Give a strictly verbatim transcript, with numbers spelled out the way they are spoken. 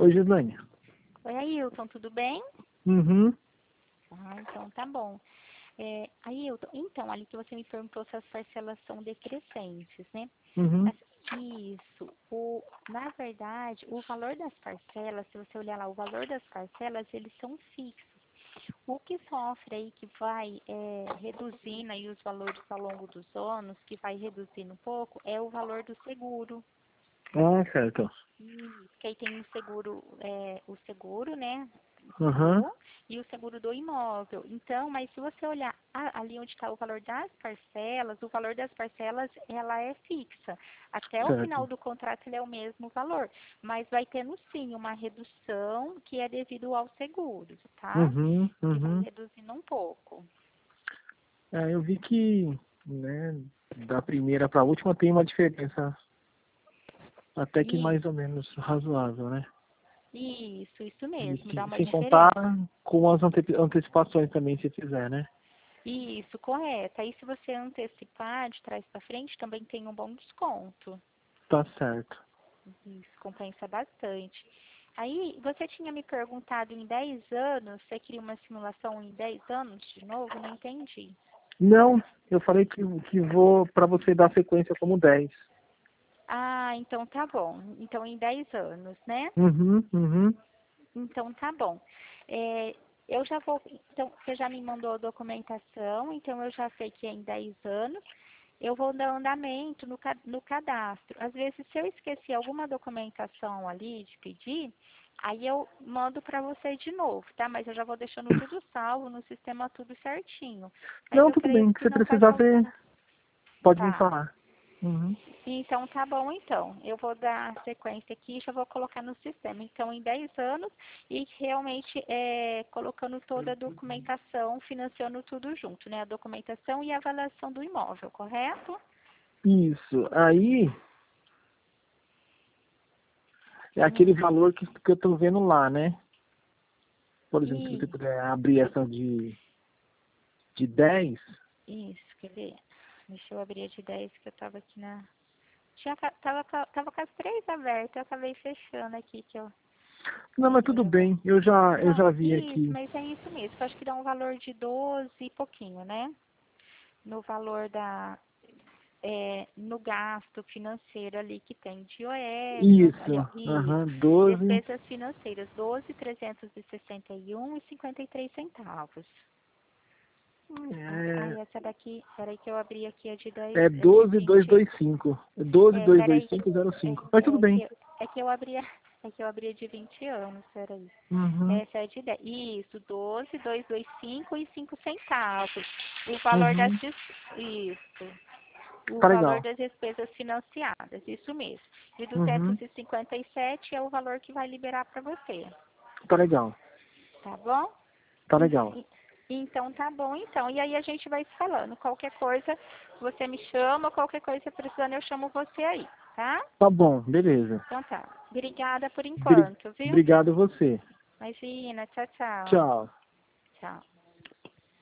Oi, Gislaine. Oi, Ailton, tudo bem? Uhum. Ah, então tá bom. É, Ailton, então, ali que você me perguntou se as parcelas são decrescentes, né? Uhum. As- Isso. O, na verdade, o valor das parcelas, se você olhar lá, o valor das parcelas, eles são fixos. O que sofre aí, que vai é, reduzindo aí os valores ao longo dos anos, que vai reduzindo um pouco, é o valor do seguro. Ah, certo. Isso, que aí tem o seguro, é, o seguro, né, Uhum. seu e o seguro do imóvel. Então, mas se você olhar a- ali onde está o valor das parcelas, o valor das parcelas, ela é fixa. Até o final Certo. do contrato ele é o mesmo valor, mas vai tendo sim uma redução que é devido ao seguro, tá? Uhum. Que vai Uhum. reduzindo um pouco. É, eu vi que, né, da primeira para a última tem uma diferença até que E mais ou menos razoável, né? isso, isso E mesmo, dá se- uma sem contar diferença. com as ante- antecipações também, se fizer, né? Isso, correto. Aí se você antecipar de trás para frente, também tem um bom desconto. Tá certo. Isso, compensa bastante. Aí, você tinha me perguntado em dez anos, você queria uma simulação em dez anos de novo? Não entendi. Não, eu falei que, que vou para você dar sequência como dez. Ah, então tá bom. Então em dez anos, né? Uhum. Uhum. Então tá bom. É, eu já vou, então você já me mandou a documentação, então eu já sei que é em dez anos. Eu vou dar andamento no, ca- no cadastro. Às vezes, se eu esquecer alguma documentação ali de pedir, aí eu mando para você de novo, tá? Mas eu já vou deixando tudo salvo no sistema, tudo certinho. Mas Não, eu tudo creio bem. que Se não vai precisar, você faltar. pode me Tá. falar. Uhum. Então, tá bom, então. Eu vou dar sequência aqui e já vou colocar no sistema. Então, em dez anos e realmente é, colocando toda a documentação, financiando tudo junto, né? A documentação e a avaliação do imóvel, correto? Isso. Aí é aquele Hum. valor que, que eu tô vendo lá, né? Por exemplo, se você E puder abrir essa de, de dez. isso, quer ver? Deixa eu abrir a de dez que eu tava aqui na. Tinha, ca- tava, ca- tava com as três abertas, eu acabei fechando aqui que eu. Não, mas tudo bem. Eu já, eu Não, já vi isso, aqui. mas é isso mesmo. Eu acho que dá um valor de doze e pouquinho, né? No valor da. É, no gasto financeiro ali que tem de I O S, Isso. ali, ó, isso, Aham, doze. despesas financeiras, doze mil trezentos e sessenta e um e cinquenta e três centavos. Ah, ah, É, essa daqui, peraí que eu abri aqui a de dez, é a de doze mil duzentos e vinte. vinte e cinco. doze mil É, duzentos e vinte peraí, e cinco zero é, cinco. Mas tudo é, bem. que, é que eu abri a, é que eu abri a de vinte anos, peraí. Uhum. Essa é de dez. Isso, doze mil duzentos e vinte e cinco e cinco centavos. O valor das Uhum. des- isso. O Tá valor legal. das despesas financiadas, isso mesmo. De Uhum. duzentos e cinquenta e sete é o valor que vai liberar para você, Tá legal. tá bom? Tá E- legal. e- Então tá bom, então. E aí a gente vai se falando. Qualquer coisa, você me chama, qualquer coisa precisando, eu chamo você aí, tá? Tá bom, beleza. Então tá. Obrigada por Bri- enquanto, viu? Obrigado você. Imagina, tchau, tchau. Tchau. Tchau.